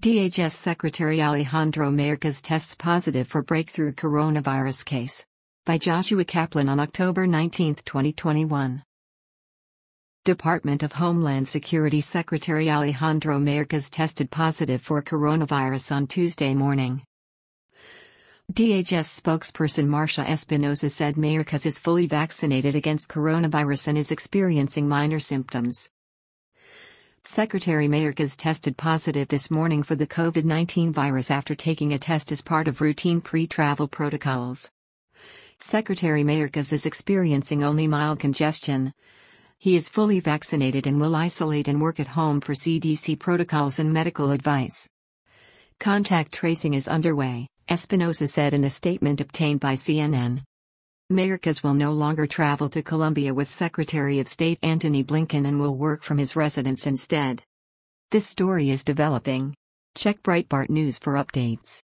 DHS Secretary Alejandro Mayorkas tests positive for breakthrough coronavirus case. By Joshua Kaplan on October 19, 2021. Department of Homeland Security Secretary Alejandro Mayorkas tested positive for coronavirus on Tuesday morning. DHS spokesperson Marcia Espinosa said Mayorkas is fully vaccinated against coronavirus and is experiencing minor symptoms. Secretary Mayorkas tested positive this morning for the COVID-19 virus after taking a test as part of routine pre-travel protocols. Secretary Mayorkas is experiencing only mild congestion. He is fully vaccinated and will isolate and work at home per CDC protocols and medical advice. Contact tracing is underway, Espinosa said in a statement obtained by CNN. Mayorkas will no longer travel to Colombia with Secretary of State Antony Blinken and will work from his residence instead. This story is developing. Check Breitbart News for updates.